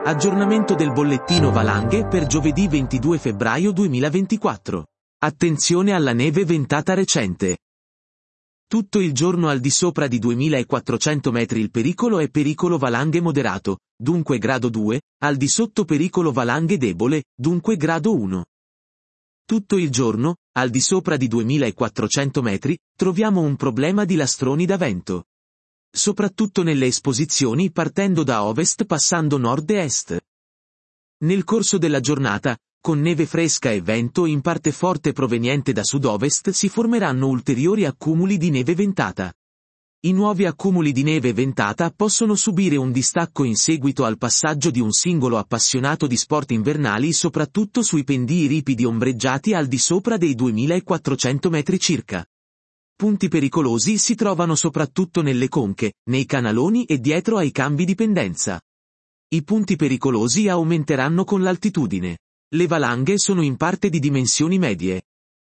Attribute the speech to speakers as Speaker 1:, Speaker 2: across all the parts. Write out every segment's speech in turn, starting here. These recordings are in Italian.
Speaker 1: Aggiornamento del bollettino valanghe per giovedì 22 febbraio 2024. Attenzione alla neve ventata recente. Tutto il giorno al di sopra di 2400 metri il pericolo è pericolo valanghe moderato, dunque grado 2, al di sotto pericolo valanghe debole, dunque grado 1. Tutto il giorno, al di sopra di 2400 metri, troviamo un problema di lastroni da vento. Soprattutto nelle esposizioni partendo da ovest passando nord e est. Nel corso della giornata, con neve fresca e vento in parte forte proveniente da sud-ovest si formeranno ulteriori accumuli di neve ventata. I nuovi accumuli di neve ventata possono subire un distacco in seguito al passaggio di un singolo appassionato di sport invernali soprattutto sui pendii ripidi ombreggiati al di sopra dei 2400 metri circa. Punti pericolosi si trovano soprattutto nelle conche, nei canaloni e dietro ai cambi di pendenza. I punti pericolosi aumenteranno con l'altitudine. Le valanghe sono in parte di dimensioni medie.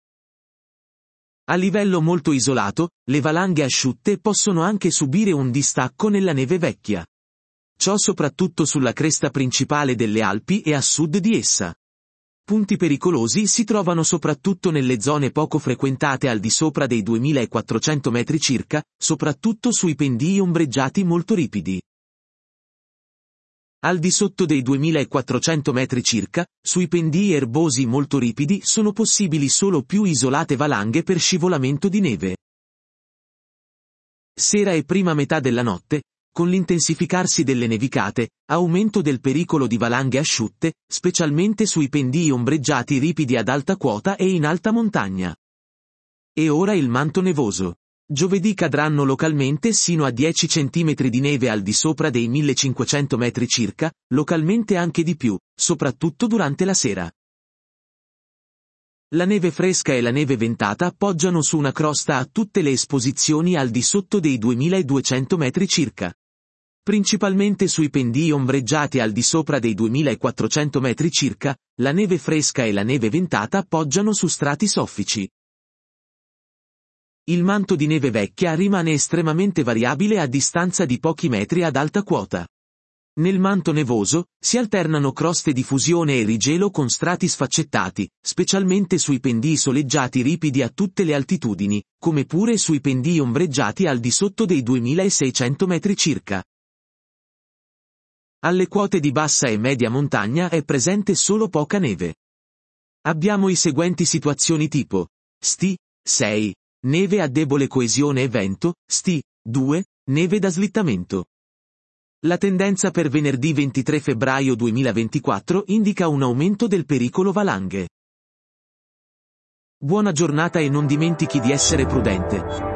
Speaker 1: A livello molto isolato, le valanghe asciutte possono anche subire un distacco nella neve vecchia. Ciò soprattutto sulla cresta principale delle Alpi e a sud di essa. Punti pericolosi si trovano soprattutto nelle zone poco frequentate al di sopra dei 2400 metri circa, soprattutto sui pendii ombreggiati molto ripidi. Al di sotto dei 2400 metri circa, sui pendii erbosi molto ripidi sono possibili solo più isolate valanghe per scivolamento di neve. Sera e prima metà della notte, con l'intensificarsi delle nevicate, aumento del pericolo di valanghe asciutte, specialmente sui pendii ombreggiati ripidi ad alta quota e in alta montagna. E ora il manto nevoso. Giovedì cadranno localmente sino a 10 cm di neve al di sopra dei 1500 metri circa, localmente anche di più, soprattutto durante la sera. La neve fresca e la neve ventata poggiano su una crosta a tutte le esposizioni al di sotto dei 2200 metri circa. Principalmente sui pendii ombreggiati al di sopra dei 2400 metri circa, la neve fresca e la neve ventata poggiano su strati soffici. Il manto di neve vecchia rimane estremamente variabile a distanza di pochi metri ad alta quota. Nel manto nevoso, si alternano croste di fusione e rigelo con strati sfaccettati, specialmente sui pendii soleggiati ripidi a tutte le altitudini, come pure sui pendii ombreggiati al di sotto dei 2600 metri circa. Alle quote di bassa e media montagna è presente solo poca neve. Abbiamo i seguenti situazioni tipo: Sti, 6, neve a debole coesione e vento, Sti, 2, neve da slittamento. La tendenza per venerdì 23 febbraio 2024 indica un aumento del pericolo valanghe. Buona giornata e non dimentichi di essere prudente.